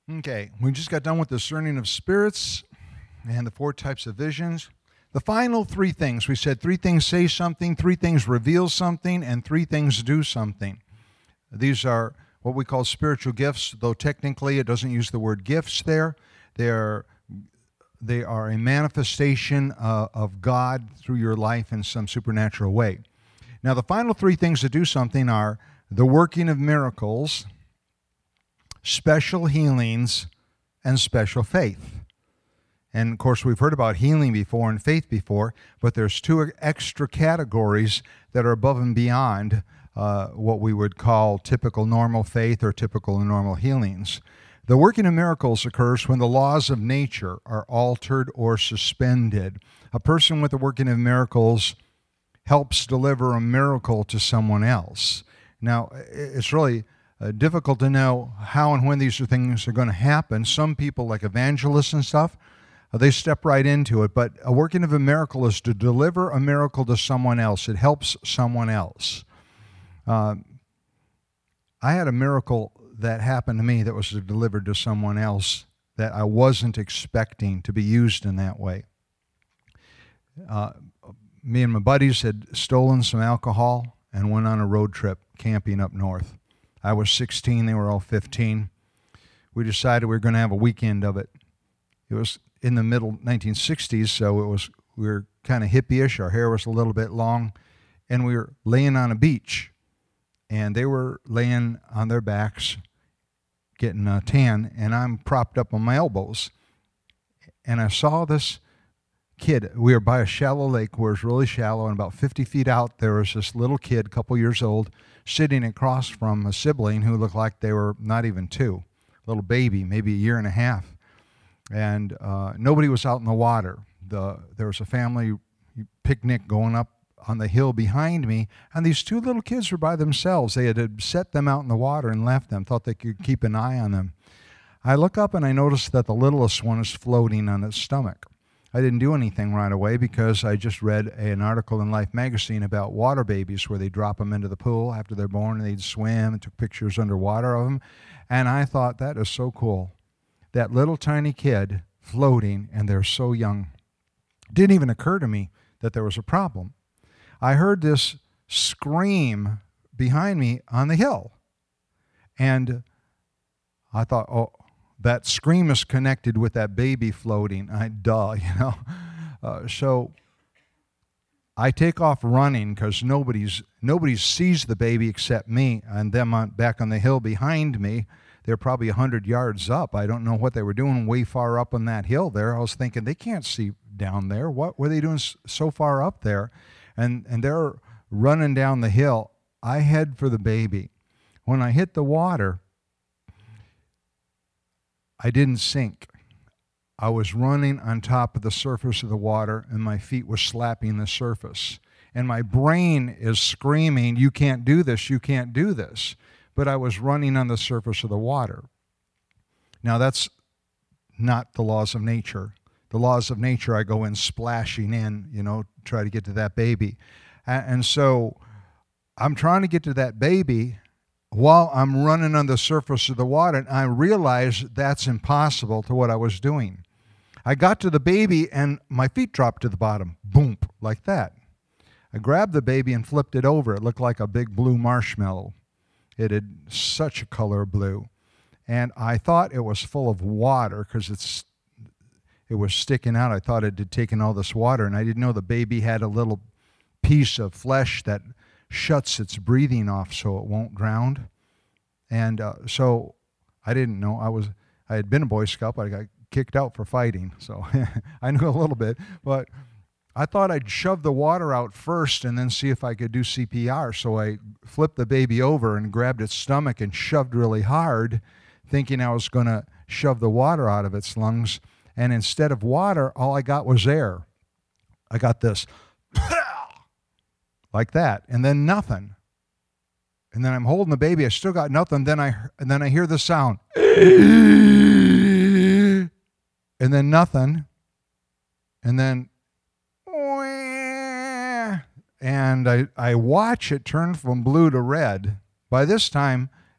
Okay, we just got done with discerning of spirits and the four types of visions. The final three things, we said three things say something, three things reveal something, and three things do something. These are what we call spiritual gifts, though technically it doesn't use the word gifts there. They are a manifestation of God through your life in some supernatural way. Now, the final three things that do something are the working of miracles, special healings, and special faith. And of course, we've heard about healing before and faith before, but there's two extra categories that are above and beyond what we would call typical normal faith or typical normal healings. The working of miracles occurs when the laws of nature are altered or suspended. A person with the working of miracles helps deliver a miracle to someone else. Now, it's really difficult to know how and when these things are going to happen. Some people, like evangelists and stuff, they step right into it. But a working of a miracle is to deliver a miracle to someone else. It helps someone else. I had a miracle that happened to me that was delivered to someone else that I wasn't expecting to be used in that way. Me and my buddies had stolen some alcohol and went on a road trip camping up north. I was 16, they were all 15. We decided we were going to have a weekend of it. It was in the middle 1960s, so we were kind of hippie-ish. Our hair was a little bit long, and we were laying on a beach. And they were laying on their backs, getting a tan, and I'm propped up on my elbows. And I saw this kid. We were by a shallow lake where it's really shallow, and about 50 feet out, there was this little kid, a couple years old, sitting across from a sibling who looked like they were not even two, little baby, maybe a year and a half. And nobody was out in the water. There was a family picnic going up on the hill behind me, and these two little kids were by themselves. They had set them out in the water and left them, thought they could keep an eye on them. I look up and I notice that the littlest one is floating on its stomach. I didn't do anything right away because I just read an article in Life magazine about water babies where they drop them into the pool after they're born and they'd swim and took pictures underwater of them. And I thought, that is so cool. That little tiny kid floating, and they're so young. It didn't even occur to me that there was a problem. I heard this scream behind me on the hill. And I thought, oh, that scream is connected with that baby floating. So I take off running because nobody sees the baby except me and them back on the hill behind me. They're probably 100 yards up. I don't know what they were doing way far up on that hill there. I was thinking, they can't see down there. What were they doing so far up there? And they're running down the hill. I head for the baby. When I hit the water, I didn't sink. I was running on top of the surface of the water, and my feet were slapping the surface. And my brain is screaming, you can't do this, you can't do this. But I was running on the surface of the water. Now, that's not the laws of nature. The laws of nature, I go in splashing in, try to get to that baby. And so I'm trying to get to that baby while I'm running on the surface of the water, and I realize that's impossible to what I was doing. I got to the baby, and my feet dropped to the bottom, boom, like that. I grabbed the baby and flipped it over. It looked like a big blue marshmallow. It had such a color of blue. And I thought it was full of water because it was sticking out. I thought it had taken all this water, and I didn't know the baby had a little piece of flesh that shuts its breathing off so it won't drown. And so I didn't know. I had been a Boy Scout, but I got kicked out for fighting, so I knew a little bit. But I thought I'd shove the water out first and then see if I could do CPR. So I flipped the baby over and grabbed its stomach and shoved really hard, thinking I was going to shove the water out of its lungs. And instead of water, all I got was air. I got this, like that, and then nothing. And then I'm holding the baby. I still got nothing. Then I hear the sound, and then nothing, and then, and I watch it turn from blue to red. By this time,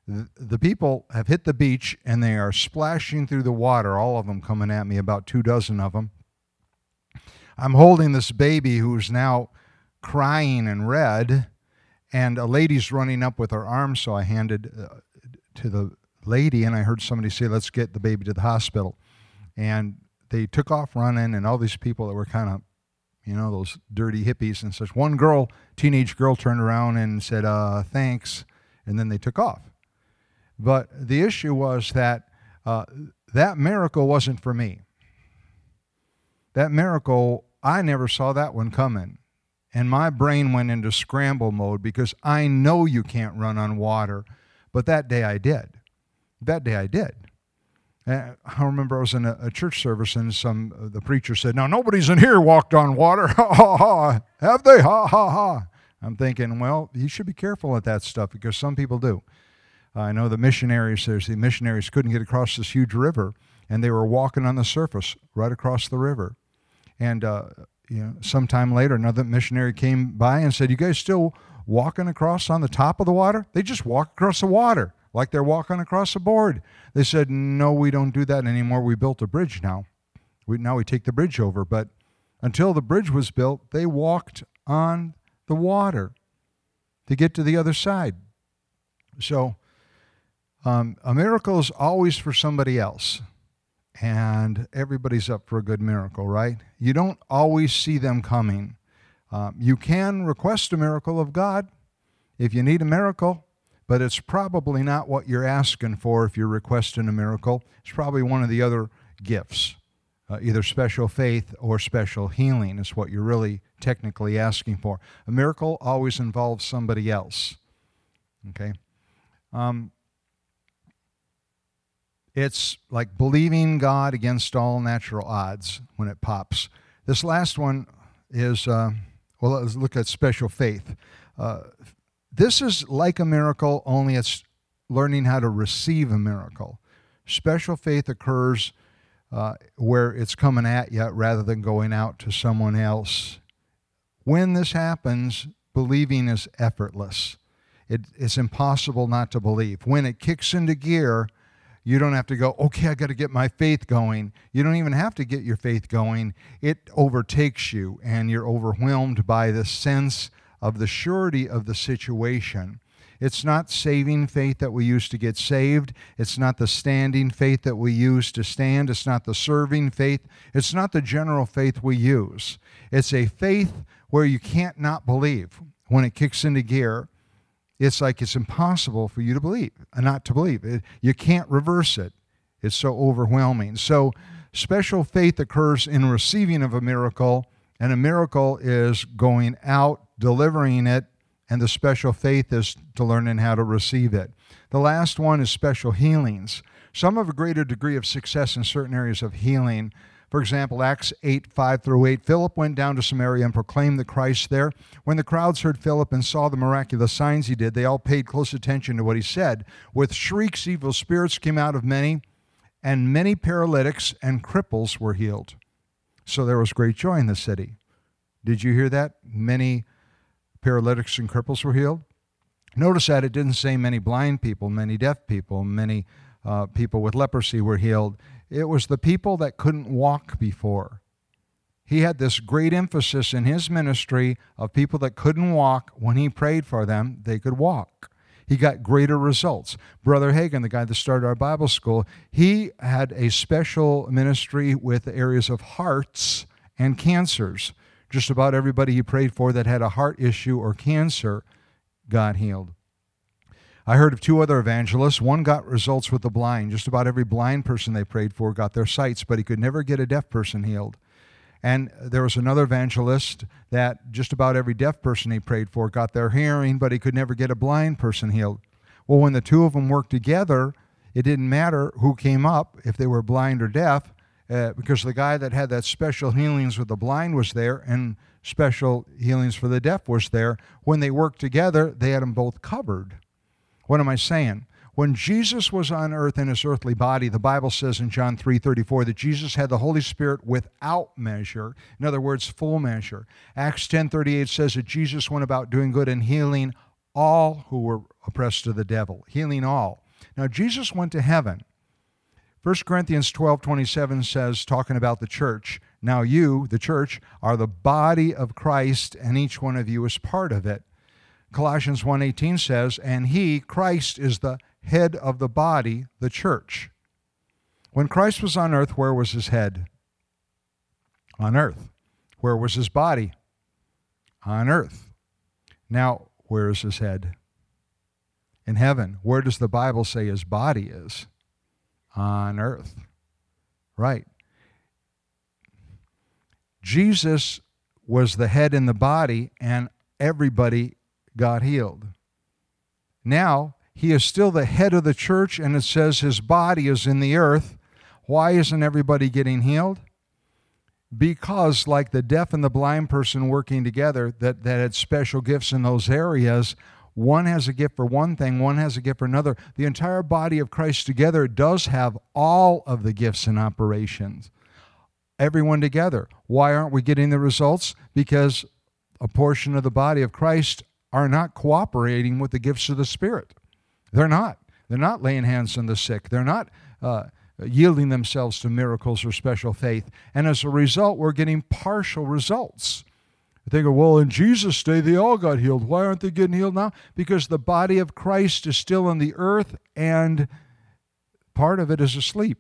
The people have hit the beach, and they are splashing through the water, all of them coming at me, about 24 of them. I'm holding this baby who's now crying and red, and a lady's running up with her arm, so I handed to the lady, and I heard somebody say, let's get the baby to the hospital. And they took off running, and all these people that were kind of, those dirty hippies and such. One girl, teenage girl, turned around and said, thanks, and then they took off. But the issue was that that miracle wasn't for me. That miracle, I never saw that one coming. And my brain went into scramble mode because I know you can't run on water. But that day I did. That day I did. I remember I was in a church service, and the preacher said, now nobody's in here walked on water. Ha, ha, ha. Have they? Ha, ha, ha. I'm thinking, well, you should be careful with that stuff because some people do. I know the missionaries couldn't get across this huge river, and they were walking on the surface right across the river. And sometime later, another missionary came by and said, you guys still walking across on the top of the water? They just walk across the water like they're walking across a board. They said, no, we don't do that anymore. We built a bridge now. Now we take the bridge over. But until the bridge was built, they walked on the water to get to the other side. So a miracle is always for somebody else. And everybody's up for a good miracle, right? You don't always see them coming. You can request a miracle of God if you need a miracle, but it's probably not what you're asking for if you're requesting a miracle. It's probably one of the other gifts, either special faith or special healing is what you're really technically asking for. A miracle always involves somebody else, okay? It's like believing God against all natural odds when it pops. This last one is, let's look at special faith. This is like a miracle, only it's learning how to receive a miracle. Special faith occurs where it's coming at you rather than going out to someone else. When this happens, believing is effortless. It's impossible not to believe. When it kicks into gear, you don't have to go, okay, I got to get my faith going. You don't even have to get your faith going. It overtakes you, and you're overwhelmed by the sense of the surety of the situation. It's not saving faith that we use to get saved. It's not the standing faith that we use to stand. It's not the serving faith. It's not the general faith we use. It's a faith where you can't not believe. When it kicks into gear, it's like it's impossible for you to believe, not to believe. You can't reverse it. It's so overwhelming. So special faith occurs in receiving of a miracle, and a miracle is going out, delivering it, and the special faith is to learning how to receive it. The last one is special healings. Some have a greater degree of success in certain areas of healing. For example, Acts 8:5-8, Philip went down to Samaria and proclaimed the Christ there. When the crowds heard Philip and saw the miraculous signs he did, they all paid close attention to what he said. With shrieks, evil spirits came out of many, and many paralytics and cripples were healed. So there was great joy in the city. Did you hear that? Many paralytics and cripples were healed. Notice that it didn't say many blind people, many deaf people, many people with leprosy were healed. It was the people that couldn't walk before. He had this great emphasis in his ministry of people that couldn't walk. When he prayed for them, they could walk. He got greater results. Brother Hagin, the guy that started our Bible school, he had a special ministry with areas of hearts and cancers. Just about everybody he prayed for that had a heart issue or cancer got healed. I heard of two other evangelists. One got results with the blind. Just about every blind person they prayed for got their sights, but he could never get a deaf person healed. And there was another evangelist that just about every deaf person he prayed for got their hearing, but he could never get a blind person healed. Well, when the two of them worked together, it didn't matter who came up, if they were blind or deaf, because the guy that had that special healings with the blind was there and special healings for the deaf was there. When they worked together, they had them both covered. What am I saying? When Jesus was on earth in his earthly body, the Bible says in John 3:34 that Jesus had the Holy Spirit without measure. In other words, full measure. Acts 10:38 says that Jesus went about doing good and healing all who were oppressed of the devil. Healing all. Now, Jesus went to heaven. 1 Corinthians 12:27 says, talking about the church, now you, the church, are the body of Christ, and each one of you is part of it. Colossians 1:18 says, and he, Christ, is the head of the body, the church. When Christ was on earth, where was his head? On earth. Where was his body? On earth. Now, where is his head? In heaven. Where does the Bible say his body is? On earth. Right. Jesus was the head in the body, and everybody got healed. Now, he is still the head of the church, and it says his body is in the earth. Why isn't everybody getting healed? Because, like the deaf and the blind person working together that had special gifts in those areas, one has a gift for one thing, one has a gift for another. The entire body of Christ together does have all of the gifts and operations. Everyone together. Why aren't we getting the results? Because a portion of the body of Christ are not cooperating with the gifts of the Spirit. They're not. They're not laying hands on the sick. They're not yielding themselves to miracles or special faith. And as a result, we're getting partial results. I think, well, in Jesus' day, they all got healed. Why aren't they getting healed now? Because the body of Christ is still on the earth, and part of it is asleep.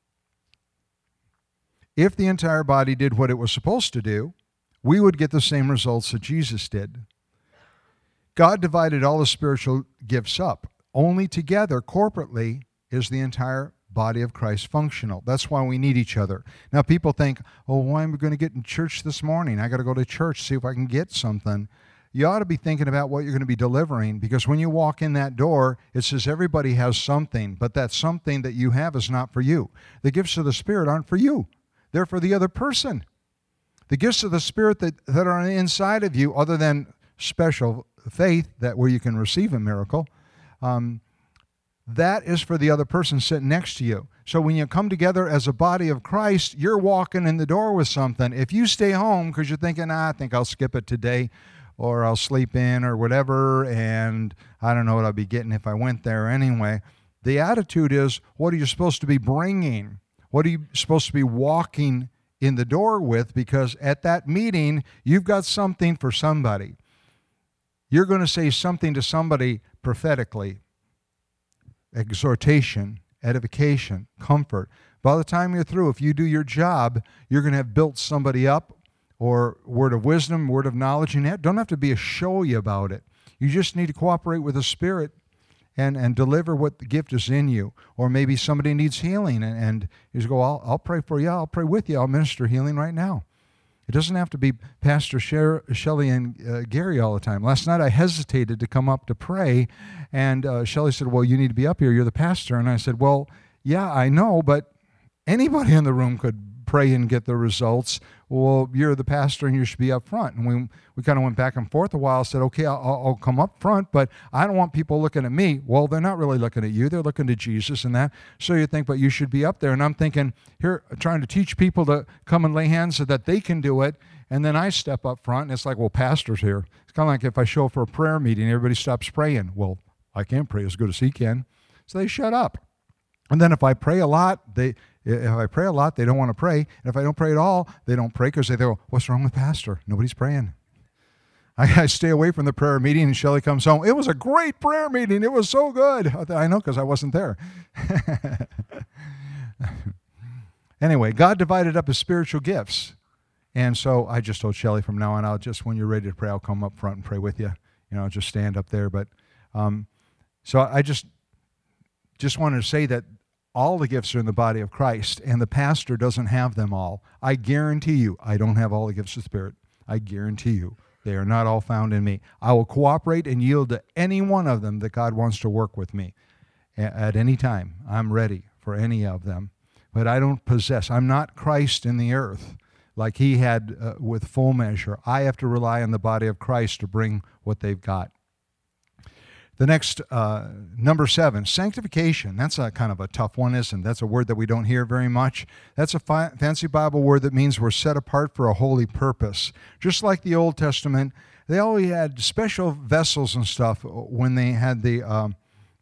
If the entire body did what it was supposed to do, we would get the same results that Jesus did. God divided all the spiritual gifts up. Only together, corporately, is the entire body of Christ functional. That's why we need each other. Now, people think, oh, why am I going to get in church this morning? I got to go to church, see if I can get something. You ought to be thinking about what you're going to be delivering, because when you walk in that door, it says everybody has something, but that something that you have is not for you. The gifts of the Spirit aren't for you. They're for the other person. The gifts of the Spirit that are on the inside of you, other than special faith, that where you can receive a miracle, that is for the other person sitting next to you. So when you come together as a body of Christ, you're walking in the door with something. If you stay home because you're thinking, I think I'll skip it today, or I'll sleep in, or whatever, and I don't know what I'll be getting if I went there anyway. The attitude is, what are you supposed to be bringing? What are you supposed to be walking in the door with? Because at that meeting, you've got something for somebody. You're going to say something to somebody prophetically. Exhortation, edification, comfort. By the time you're through, if you do your job, you're going to have built somebody up, or word of wisdom, word of knowledge. You don't have to be a showy about it. You just need to cooperate with the Spirit and deliver what the gift is in you. Or maybe somebody needs healing, and you just go, I'll pray for you, I'll pray with you, I'll minister healing right now. It doesn't have to be Pastor Shelley and Gary all the time. Last night I hesitated to come up to pray, and Shelley said, well, you need to be up here. You're the pastor. And I said, well, yeah, I know, but anybody in the room could pray and get the results. Well, you're the pastor and you should be up front. And we kind of went back and forth a while, said, okay, I'll come up front, but I don't want people looking at me. Well, they're not really looking at you. They're looking to Jesus and that. So you think, but you should be up there. And I'm thinking, here, trying to teach people to come and lay hands so that they can do it. And then I step up front, and it's like, well, pastor's here. It's kind of like if I show up for a prayer meeting, everybody stops praying. Well, I can't pray as good as he can. So they shut up. And then if I pray a lot, they don't want to pray. And if I don't pray at all, they don't pray because they go, what's wrong with pastor? Nobody's praying. I stay away from the prayer meeting, and Shelley comes home. It was a great prayer meeting. It was so good. I know, because I wasn't there. Anyway, God divided up his spiritual gifts. And so I just told Shelley, from now on, when you're ready to pray, I'll come up front and pray with you. I'll just stand up there. But so I just wanted to say that all the gifts are in the body of Christ, and the pastor doesn't have them all. I guarantee you, I don't have all the gifts of the Spirit. I guarantee you, they are not all found in me. I will cooperate and yield to any one of them that God wants to work with me at any time. I'm ready for any of them. But I don't possess. I'm not Christ in the earth like he had with full measure. I have to rely on the body of Christ to bring what they've got. The next, number 7, sanctification. That's a kind of a tough one, isn't it? That's a word that we don't hear very much. That's a fancy Bible word that means we're set apart for a holy purpose. Just like the Old Testament, they always had special vessels and stuff when they had the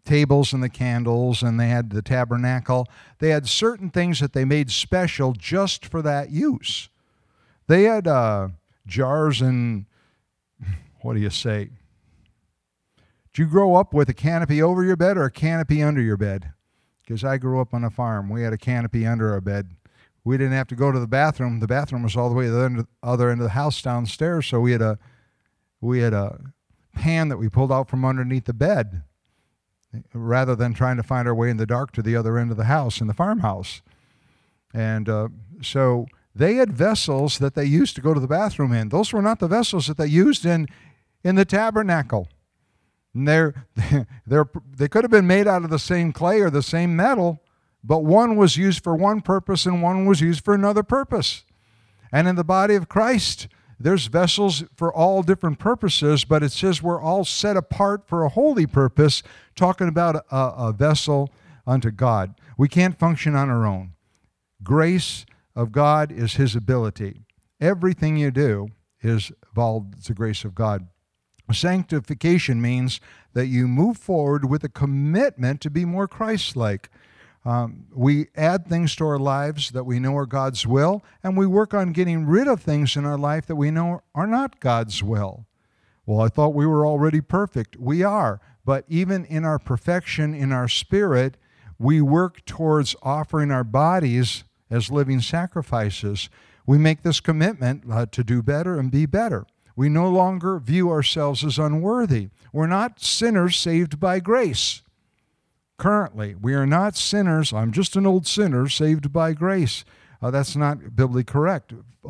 tables and the candles, and they had the tabernacle. They had certain things that they made special just for that use. They had jars and, what do you say? Did you grow up with a canopy over your bed or a canopy under your bed? Because I grew up on a farm. We had a canopy under our bed. We didn't have to go to the bathroom. The bathroom was all the way to the other end of the house downstairs, so we had a pan that we pulled out from underneath the bed rather than trying to find our way in the dark to the other end of the house in the farmhouse. And so they had vessels that they used to go to the bathroom in. Those were not the vessels that they used in the tabernacle. And they could have been made out of the same clay or the same metal, but one was used for one purpose and one was used for another purpose. And in the body of Christ, there's vessels for all different purposes, but it says we're all set apart for a holy purpose, talking about a vessel unto God. We can't function on our own. Grace of God is His ability. Everything you do is involved the grace of God. Sanctification means that you move forward with a commitment to be more Christ-like. We add things to our lives that we know are God's will, and we work on getting rid of things in our life that we know are not God's will. Well, I thought we were already perfect. We are, but even in our perfection, in our spirit, we work towards offering our bodies as living sacrifices. We make this commitment to do better and be better. We no longer view ourselves as unworthy. We're not sinners saved by grace. Currently, we are not sinners. I'm just an old sinner saved by grace. That's not biblically correct.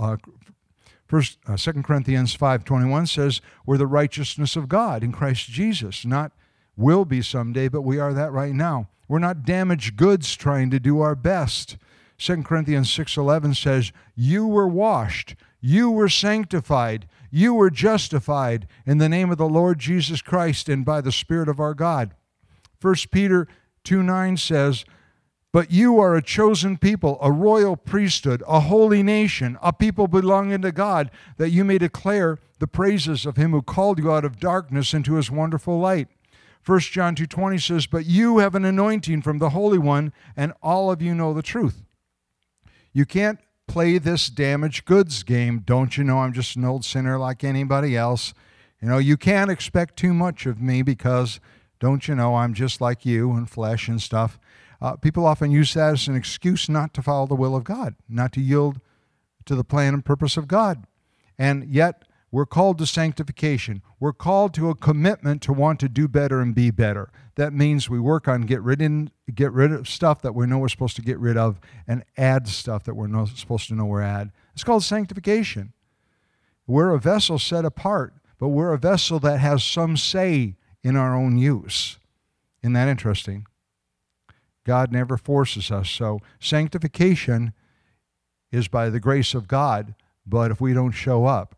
2 Corinthians 5:21 says we're the righteousness of God in Christ Jesus. Not will be someday, but we are that right now. We're not damaged goods trying to do our best. 2 Corinthians 6:11 says, you were washed, you were sanctified, you were justified in the name of the Lord Jesus Christ and by the Spirit of our God. 1 Peter 2:9 says, but you are a chosen people, a royal priesthood, a holy nation, a people belonging to God, that you may declare the praises of Him who called you out of darkness into His wonderful light. 1 John 2:20 says, but you have an anointing from the Holy One, and all of you know the truth. You can't play this damaged goods game. Don't you know I'm just an old sinner like anybody else? You know, you can't expect too much of me because, don't you know, I'm just like you and flesh and stuff. People often use that as an excuse not to follow the will of God, not to yield to the plan and purpose of God. And yet, we're called to sanctification. We're called to a commitment to want to do better and be better. That means we work on get rid of stuff that we know we're supposed to get rid of and add stuff that we're not supposed to know we're add. It's called sanctification. We're a vessel set apart, but we're a vessel that has some say in our own use. Isn't that interesting? God never forces us. So sanctification is by the grace of God, but if we don't show up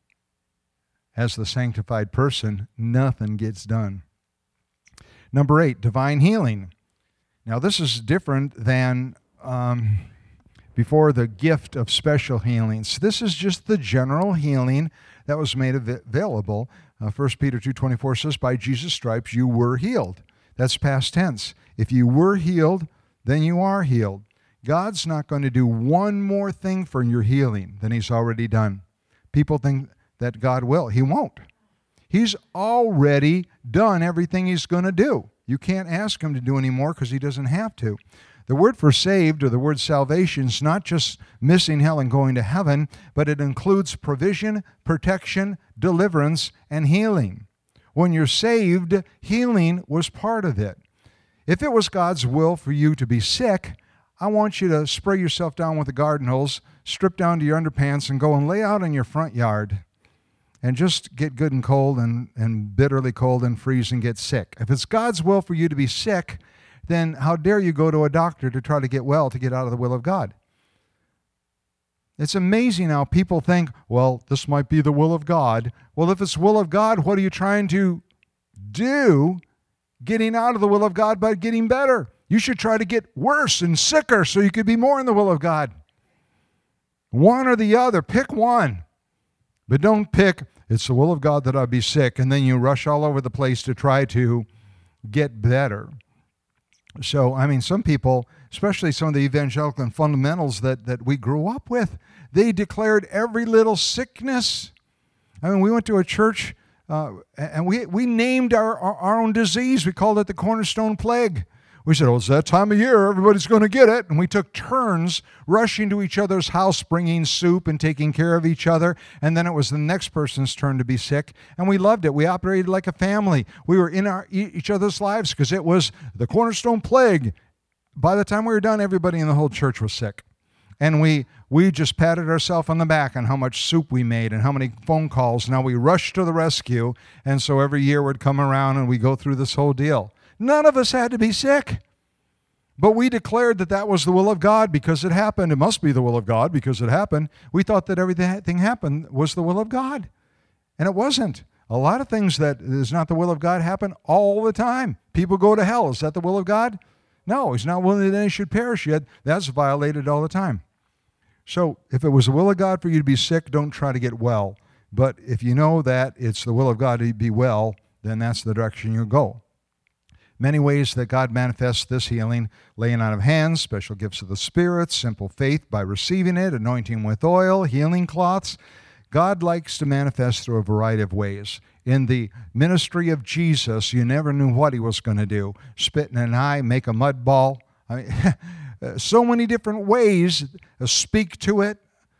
as the sanctified person, nothing gets done. Number 8, divine healing. Now this is different than before the gift of special healings. This is just the general healing that was made available. 1 Peter 2:24 says, by Jesus' stripes you were healed. That's past tense. If you were healed, then you are healed. God's not going to do one more thing for your healing than He's already done. People think that God will. He won't. He's already done everything He's going to do. You can't ask Him to do any more because He doesn't have to. The word for saved, or the word salvation, is not just missing hell and going to heaven, but it includes provision, protection, deliverance, and healing. When you're saved, healing was part of it. If it was God's will for you to be sick, I want you to spray yourself down with a garden hose, strip down to your underpants, and go and lay out in your front yard and just get good and cold and bitterly cold and freeze and get sick. If it's God's will for you to be sick, then how dare you go to a doctor to try to get well, to get out of the will of God? It's amazing how people think, well, this might be the will of God. Well, if it's will of God, what are you trying to do getting out of the will of God by getting better? You should try to get worse and sicker so you could be more in the will of God. One or the other. Pick one. But don't pick, it's the will of God that I be sick, and then you rush all over the place to try to get better. So, I mean, some people, especially some of the evangelical fundamentals that we grew up with, they declared every little sickness. I mean, we went to a church and we named our own disease. We called it the Cornerstone Plague. We said, oh, it's that time of year. Everybody's going to get it. And we took turns rushing to each other's house, bringing soup and taking care of each other. And then it was the next person's turn to be sick. And we loved it. We operated like a family. We were in each other's lives because it was the Cornerstone Plague. By the time we were done, everybody in the whole church was sick. And we just patted ourselves on the back on how much soup we made and how many phone calls. Now we rushed to the rescue. And so every year would come around and we go through this whole deal. None of us had to be sick. But we declared that that was the will of God because it happened. It must be the will of God because it happened. We thought that everything happened was the will of God. And it wasn't. A lot of things that is not the will of God happen all the time. People go to hell. Is that the will of God? No, He's not willing that any should perish yet. That's violated all the time. So if it was the will of God for you to be sick, don't try to get well. But if you know that it's the will of God to be well, then that's the direction you go. Many ways that God manifests this healing: laying on of hands, special gifts of the Spirit, simple faith by receiving it, anointing with oil, healing cloths. God likes to manifest through a variety of ways. In the ministry of Jesus, you never knew what He was going to do. Spit in an eye, make a mud ball. I mean, so many different ways. Speak to it.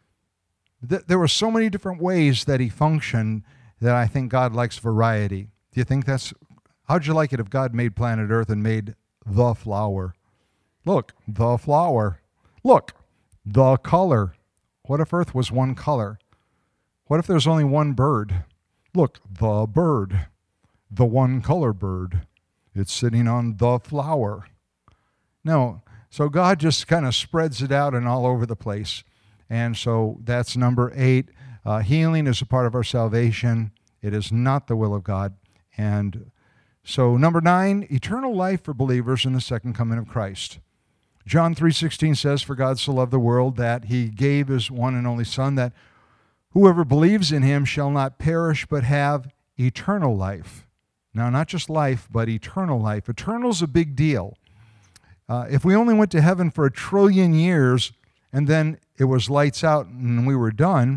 There were so many different ways that He functioned that I think God likes variety. Do you think that's... How'd you like it if God made planet Earth and made the flower? Look, the flower. Look, the color. What if Earth was one color? What if there's only one bird? Look, the bird. The one color bird. It's sitting on the flower. No, so God just kind of spreads it out and all over the place. And so that's number 8. Healing is a part of our salvation. It is not the will of God. And so number 9, eternal life for believers in the second coming of Christ. John 3:16 says, for God so loved the world that He gave His one and only Son, that whoever believes in Him shall not perish but have eternal life. Now, not just life, but eternal life. Eternal's a big deal. If we only went to heaven for 1 trillion years and then it was lights out and we were done,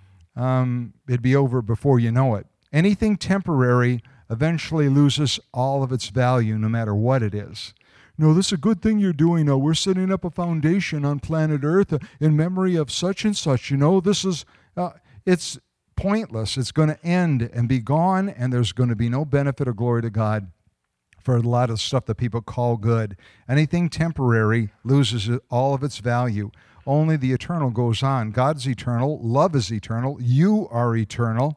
it'd be over before you know it. Anything temporary eventually loses all of its value, no matter what it is. No, this is a good thing you're doing. No, we're setting up a foundation on planet Earth in memory of such and such. You know, this is, it's pointless. It's going to end and be gone, and there's going to be no benefit or glory to God for a lot of stuff that people call good. Anything temporary loses all of its value. Only the eternal goes on. God's eternal. Love is eternal. You are eternal.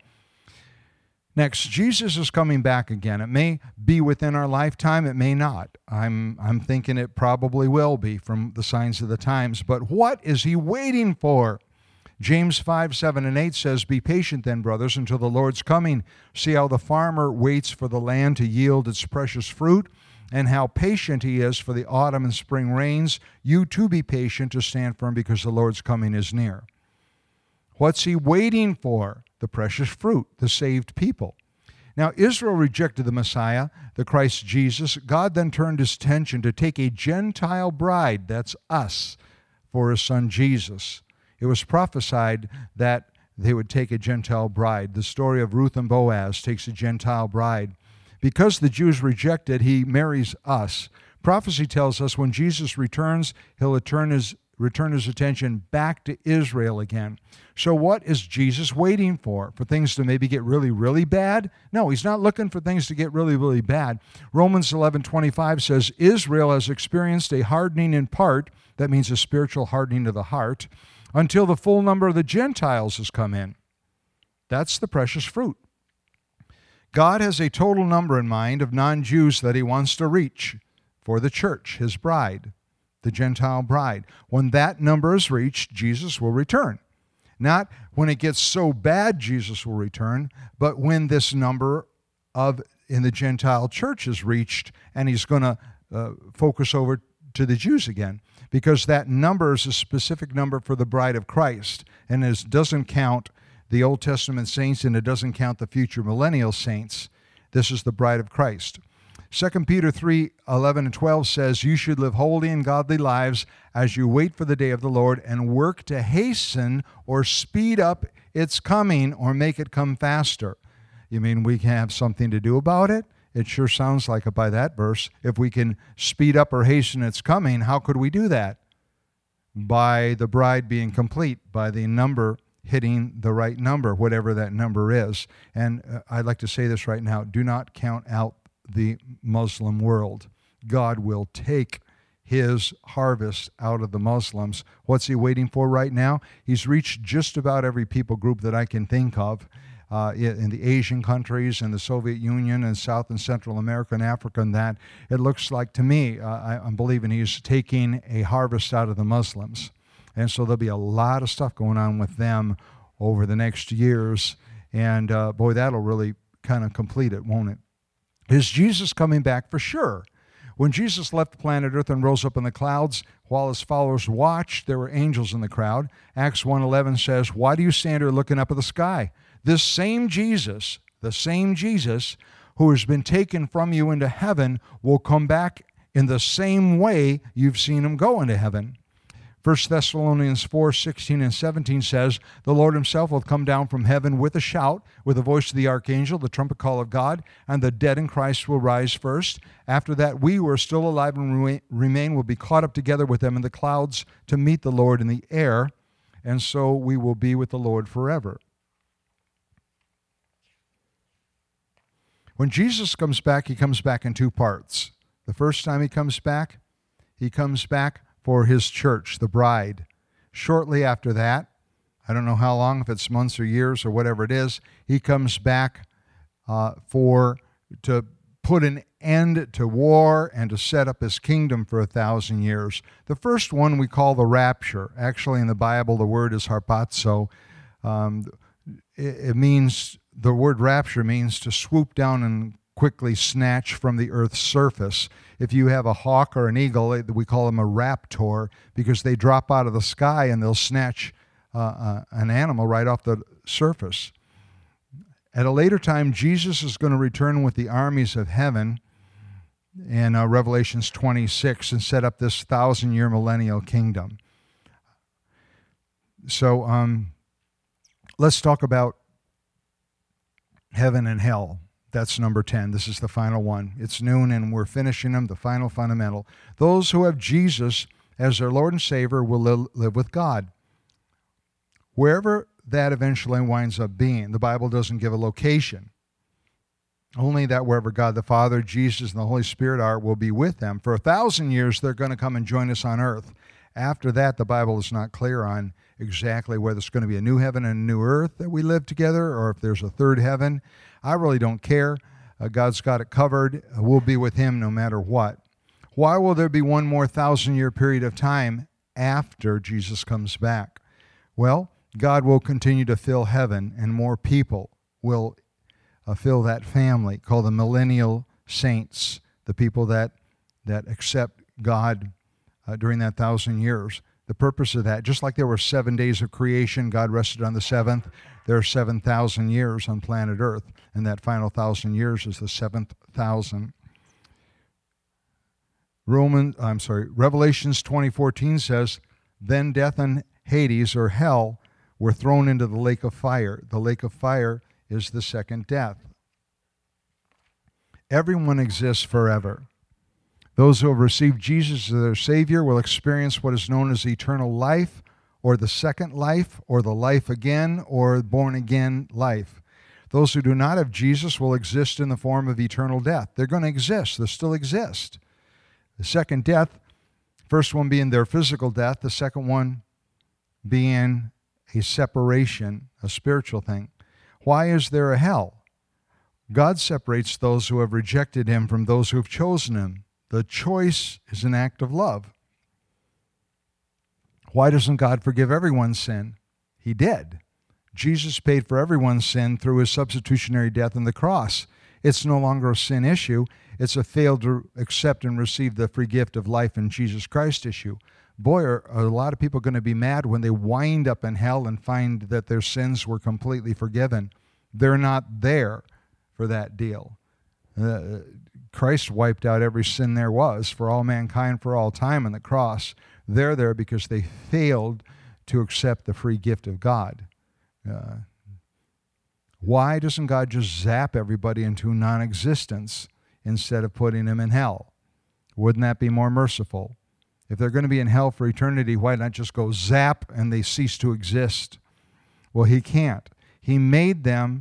Next, Jesus is coming back again. It may be within our lifetime. It may not. I'm thinking it probably will be from the signs of the times. But what is He waiting for? James 5:7-8 says, be patient then, brothers, until the Lord's coming. See how the farmer waits for the land to yield its precious fruit, and how patient he is for the autumn and spring rains. You too be patient to stand firm, because the Lord's coming is near. What's He waiting for? The precious fruit, the saved people. Now, Israel rejected the Messiah, the Christ Jesus. God then turned His attention to take a Gentile bride, that's us, for His Son Jesus. It was prophesied that they would take a Gentile bride. The story of Ruth and Boaz takes a Gentile bride. Because the Jews rejected, He marries us. Prophecy tells us when Jesus returns, He'll return His attention back to Israel again. So what is Jesus waiting for? For things to maybe get really, really bad? No, He's not looking for things to get really, really bad. Romans 11:25 says, Israel has experienced a hardening in part, that means a spiritual hardening of the heart, until the full number of the Gentiles has come in. That's the precious fruit. God has a total number in mind of non-Jews that He wants to reach for the church, His bride, the Gentile bride. When that number is reached, Jesus will return. Not when it gets so bad, Jesus will return, but when this number in the Gentile church is reached, and He's going to focus over to the Jews again, because that number is a specific number for the bride of Christ, and it doesn't count the Old Testament saints, and it doesn't count the future millennial saints. This is the bride of Christ. 2 Peter 3:11-12 says, "You should live holy and godly lives as you wait for the day of the Lord and work to hasten or speed up its coming or make it come faster." You mean we can have something to do about it? It sure sounds like it by that verse. If we can speed up or hasten its coming, how could we do that? By the bride being complete, by the number hitting the right number, whatever that number is. And I'd like to say this right now. Do not count out the Muslim world. God will take his harvest out of the Muslims. What's he waiting for right now? He's reached just about every people group that I can think of in the Asian countries and the Soviet Union and South and Central America and Africa, and that it looks like to me, I'm believing he's taking a harvest out of the Muslims. And so there'll be a lot of stuff going on with them over the next years. And boy, that'll really kind of complete it, won't it? Is Jesus coming back? For sure. When Jesus left planet Earth and rose up in the clouds, while his followers watched, there were angels in the crowd. Acts 1:11 says, "Why do you stand here looking up at the sky? This same Jesus, the same Jesus who has been taken from you into heaven will come back in the same way you've seen him go into heaven." 1 Thessalonians 4:16 and 17 says, "The Lord himself will come down from heaven with a shout, with the voice of the archangel, the trumpet call of God, and the dead in Christ will rise first. After that, we who are still alive and remain will be caught up together with them in the clouds to meet the Lord in the air, and so we will be with the Lord forever." When Jesus comes back, he comes back in two parts. The first time he comes back for his church, the bride. Shortly after that, I don't know how long, if it's months or years or whatever it is, he comes back to put an end to war and to set up his kingdom for 1,000 years. The first one we call the rapture. Actually, in the Bible, the word is harpazo. The word rapture means to swoop down and quickly snatch from the earth's surface. If you have a hawk or an eagle, we call them a raptor, because they drop out of the sky and they'll snatch an animal right off the surface. At a later time, Jesus is going to return with the armies of heaven in Revelations 26 and set up this 1,000-year millennial kingdom. So let's talk about heaven and hell. That's number 10. This is the final one. It's noon and we're finishing them, the final fundamental. Those who have Jesus as their Lord and Savior will live with God. Wherever that eventually winds up being, the Bible doesn't give a location. Only that wherever God the Father, Jesus, and the Holy Spirit are, will be with them. For 1,000 years, they're going to come and join us on earth. After that, the Bible is not clear on exactly whether it's going to be a new heaven and a new earth that we live together, or if there's a third heaven. I really don't care. God's got it covered. We'll be with him no matter what. Why will there be one more 1,000-year period of time after Jesus comes back? Well, God will continue to fill heaven, and more people will fill that family called the millennial saints, the people that accept God during that 1,000 years. The purpose of that, just like there were 7 days of creation, God rested on the seventh, there are 7,000 years on planet Earth, and that final 1,000 years is the 7,000. Revelations 20:14 says, "Then death and Hades, or hell, were thrown into the lake of fire." The lake of fire is the second death. Everyone exists forever. Those who have received Jesus as their Savior will experience what is known as eternal life, or the second life, or the life again, or born-again life. Those who do not have Jesus will exist in the form of eternal death. They're going to exist. They'll still exist. The second death, first one being their physical death, the second one being a separation, a spiritual thing. Why is there a hell? God separates those who have rejected him from those who have chosen him. The choice is an act of love. Why doesn't God forgive everyone's sin? He did. Jesus paid for everyone's sin through his substitutionary death on the cross. It's no longer a sin issue. It's a fail to accept and receive the free gift of life in Jesus Christ issue. Boy, are a lot of people going to be mad when they wind up in hell and find that their sins were completely forgiven. They're not there for that deal. Christ wiped out every sin there was for all mankind for all time on the cross. They're there because they failed to accept the free gift of God. Why doesn't God just zap everybody into non-existence instead of putting them in hell? Wouldn't that be more merciful? If they're going to be in hell for eternity, why not just go zap and they cease to exist? Well, he can't. He made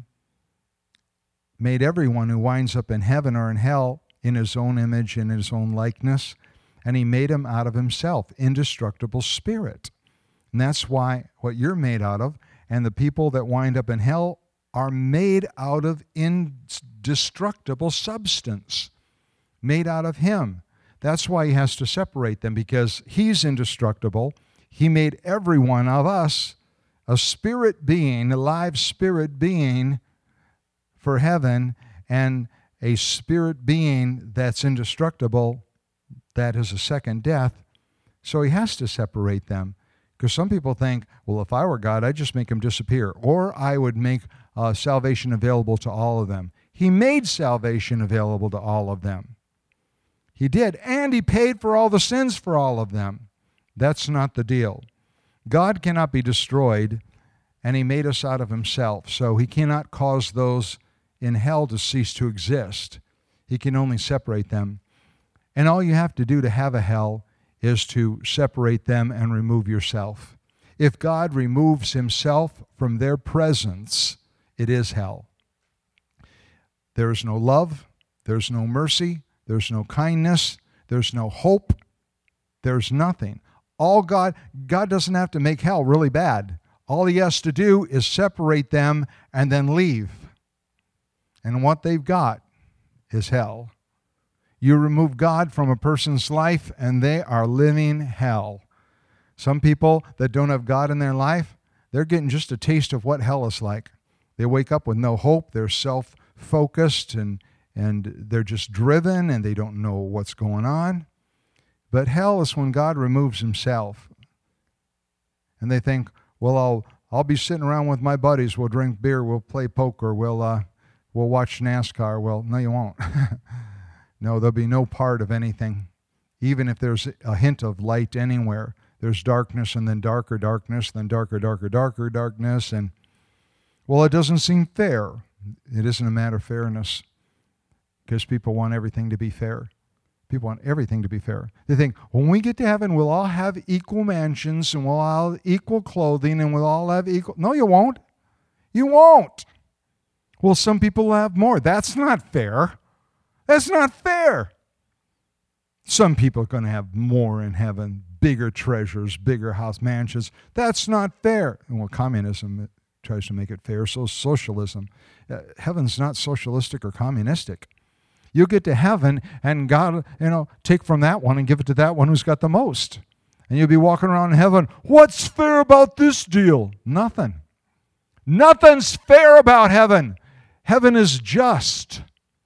everyone who winds up in heaven or in hell in his own image and his own likeness, and he made them out of himself, indestructible spirit. And that's why what you're made out of, and the people that wind up in hell are made out of indestructible substance, made out of him. That's why he has to separate them, because he's indestructible. He made every one of us a spirit being, a live spirit being for heaven, and a spirit being that's indestructible, that is a second death. So he has to separate them. Because some people think, well, if I were God, I'd just make them disappear, or I would make salvation available to all of them. He made salvation available to all of them. He did, and he paid for all the sins for all of them. That's not the deal. God cannot be destroyed, and he made us out of himself, so he cannot cause those in hell to cease to exist. He can only separate them. And all you have to do to have a hell is to separate them and remove yourself. If God removes himself from their presence, it is hell. There is no love, there's no mercy, there's no kindness, there's no hope, there's nothing. God doesn't have to make hell really bad. All he has to do is separate them and then leave. And what they've got is hell. You remove God from a person's life and they are living hell. Some people that don't have God in their life, they're getting just a taste of what hell is like. They wake up with no hope, they're self-focused and they're just driven and they don't know what's going on. But hell is when God removes himself. And they think, well, I'll be sitting around with my buddies, we'll drink beer, we'll play poker, we'll watch NASCAR. Well, no, you won't. No, there'll be no part of anything. Even if there's a hint of light anywhere, there's darkness and then darker darkness, then darker darkness. And, well, it doesn't seem fair. It isn't a matter of fairness, because people want everything to be fair. People want everything to be fair. They think, when we get to heaven, we'll all have equal mansions and we'll all have equal clothing and we'll all have equal... No, you won't. You won't. Well, some people will have more. That's not fair. That's not fair. Some people are going to have more in heaven, bigger treasures, bigger house mansions. That's not fair. Well, communism tries to make it fair, so socialism. Heaven's not socialistic or communistic. You'll get to heaven and God, take from that one and give it to that one who's got the most. And you'll be walking around in heaven, what's fair about this deal? Nothing. Nothing's fair about heaven. Heaven is just.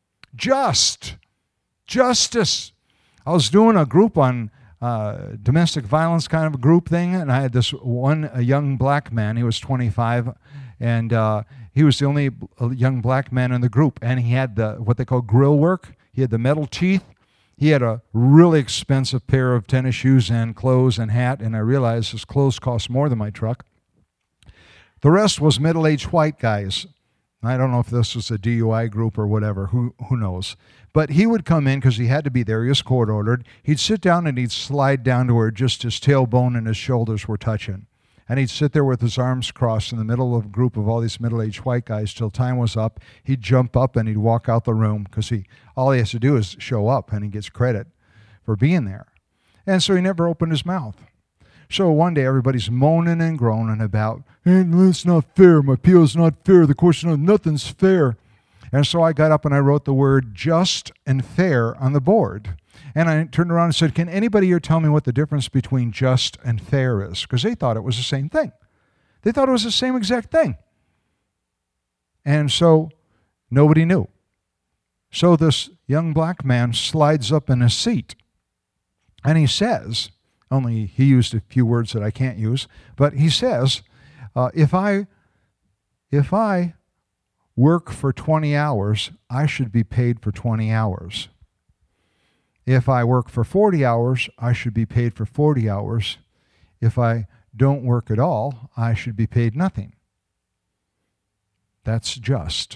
Justice. I was doing a group on domestic violence, kind of a group thing, and I had this a young black man. He was 25, and he was the only young black man in the group, and he had what they call grill work. He had the metal teeth. He had a really expensive pair of tennis shoes and clothes and hat, and I realized his clothes cost more than my truck. The rest was middle-aged white guys. I don't know if this was a DUI group or whatever, who knows. But he would come in because he had to be there. He was court-ordered. He'd sit down and he'd slide down to where just his tailbone and his shoulders were touching. And he'd sit there with his arms crossed in the middle of a group of all these middle-aged white guys till time was up. He'd jump up and he'd walk out the room because all he has to do is show up and he gets credit for being there. And so he never opened his mouth. So one day everybody's moaning and groaning about, hey, it's not fair, my appeal's not fair, the question, nothing's fair. And so I got up and I wrote the word just and fair on the board. And I turned around and said, can anybody here tell me what the difference between just and fair is? Because they thought it was the same thing. They thought it was the same exact thing. And so nobody knew. So this young black man slides up in his seat and he says, only he used a few words that I can't use, but he says, if I work for 20 hours, I should be paid for 20 hours. If I work for 40 hours, I should be paid for 40 hours. If I don't work at all, I should be paid nothing. That's just.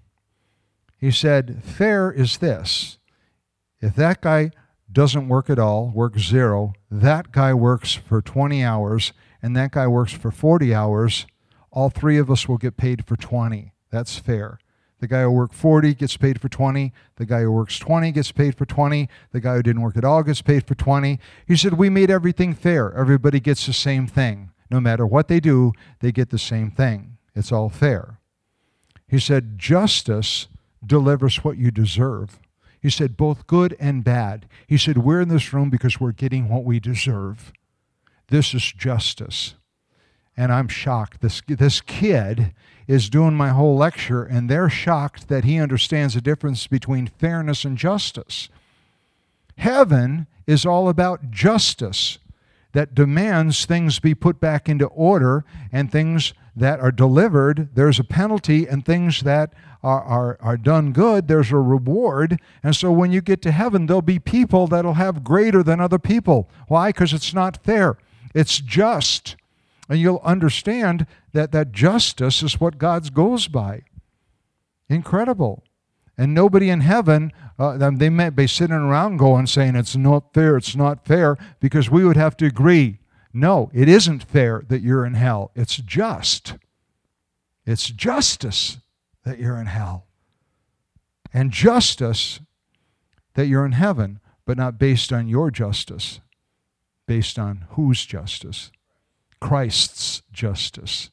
He said, fair is this. If that guy doesn't work at all, works 0, that guy works for 20 hours, and that guy works for 40 hours, all 3 of us will get paid for 20. That's fair. The guy who worked 40 gets paid for 20. The guy who works 20 gets paid for 20. The guy who didn't work at all gets paid for 20. He said, we made everything fair. Everybody gets the same thing. No matter what they do, they get the same thing. It's all fair. He said, justice delivers what you deserve. He said, both good and bad. He said, we're in this room because we're getting what we deserve. This is justice. And I'm shocked. This kid is doing my whole lecture, and they're shocked that he understands the difference between fairness and justice. Heaven is all about justice that demands things be put back into order, and things that are delivered, there's a penalty, and things that are done good, there's a reward. And so when you get to heaven, there'll be people that'll have greater than other people. Why? Because it's not fair. It's just. And you'll understand that justice is what God goes by. Incredible. And nobody in heaven, they may be sitting around going, saying, it's not fair, because we would have to agree. No, it isn't fair that you're in hell. It's just. It's justice that you're in hell. And justice that you're in heaven, but not based on your justice, based on whose justice? Christ's justice.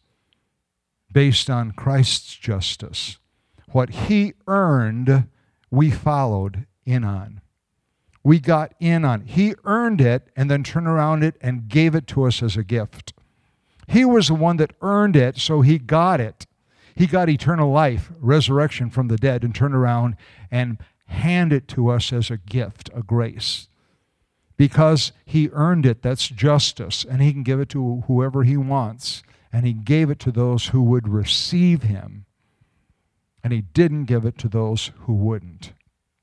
Based on Christ's justice. What he earned, we followed in on. We got in on. He earned it and then turned around it and gave it to us as a gift. He was the one that earned it, so he got it. He got eternal life, resurrection from the dead, and turned around and handed it to us as a gift, a grace. Because he earned it, that's justice, and he can give it to whoever he wants. And he gave it to those who would receive him. And he didn't give it to those who wouldn't.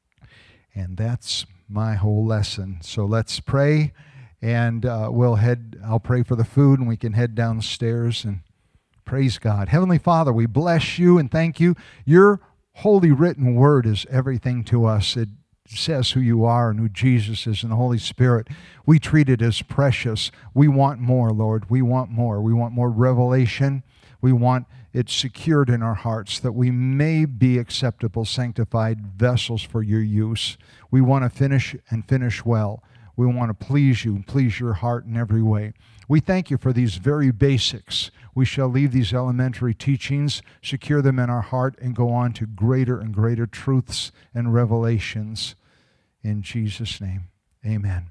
And that's my whole lesson. So let's pray, and I'll pray for the food, and we can head downstairs and praise God. Heavenly Father, we bless you and thank you. Your holy written word is everything to us. It says who you are and who Jesus is and the Holy Spirit. We treat it as precious. We want more, Lord. We want more. We want more revelation. We want it secured in our hearts that we may be acceptable, sanctified vessels for your use. We want to finish well. We want to please you and please your heart in every way. We thank you for these very basics. We shall leave these elementary teachings, secure them in our heart, and go on to greater and greater truths and revelations. In Jesus' name, amen.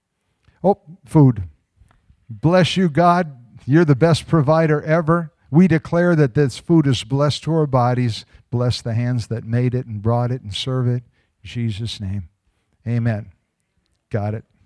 Oh, food. Bless you, God. You're the best provider ever. We declare that this food is blessed to our bodies. Bless the hands that made it and brought it and serve it. In Jesus' name, amen. Got it.